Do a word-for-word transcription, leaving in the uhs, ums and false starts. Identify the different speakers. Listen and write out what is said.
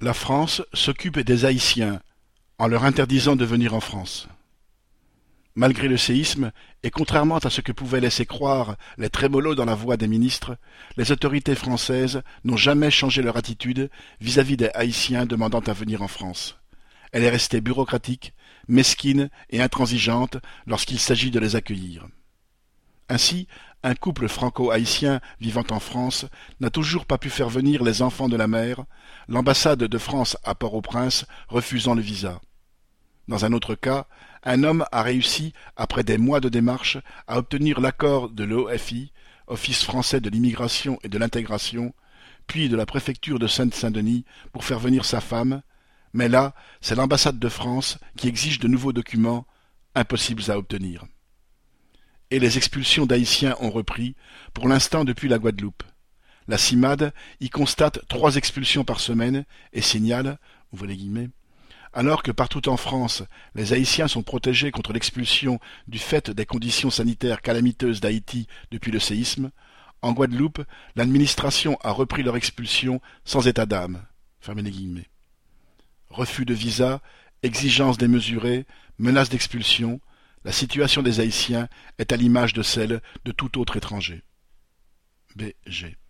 Speaker 1: La France s'occupe des Haïtiens, en leur interdisant de venir en France. Malgré le séisme, et contrairement à ce que pouvaient laisser croire les trémolos dans la voix des ministres, les autorités françaises n'ont jamais changé leur attitude vis-à-vis des Haïtiens demandant à venir en France. Elle est restée bureaucratique, mesquine et intransigeante lorsqu'il s'agit de les accueillir. Ainsi, un couple franco-haïtien vivant en France n'a toujours pas pu faire venir les enfants de la mer, l'ambassade de France à Port-au-Prince refusant le visa. Dans un autre cas, un homme a réussi, après des mois de démarches, à obtenir l'accord de l'O F I, Office français de l'immigration et de l'intégration, puis de la préfecture de Seine-Saint-Denis pour faire venir sa femme, mais là, c'est l'ambassade de France qui exige de nouveaux documents, impossibles à obtenir. Et les expulsions d'Haïtiens ont repris, pour l'instant depuis la Guadeloupe. La CIMAD y constate trois expulsions par semaine et signale, ouvrez les guillemets, alors que partout en France, les Haïtiens sont protégés contre l'expulsion du fait des conditions sanitaires calamiteuses d'Haïti depuis le séisme, en Guadeloupe, l'administration a repris leur expulsion sans état d'âme. Fermez les guillemets. Refus de visa, exigences démesurées, menaces d'expulsion, la situation des Haïtiens est à l'image de celle de tout autre étranger. B G